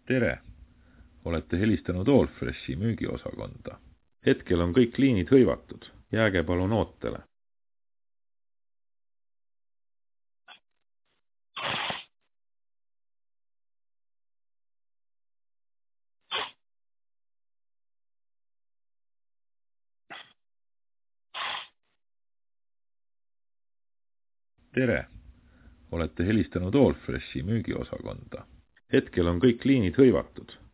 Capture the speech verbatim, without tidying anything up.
Tere! Olete helistanud Allfreshi müügiosakonda. Hetkel on kõik liinid hõivatud. Jääge palun ootele. Tere! Olete helistanud Allfreshi müügiosakonda. Hetkel on kõik liinid hõivatud.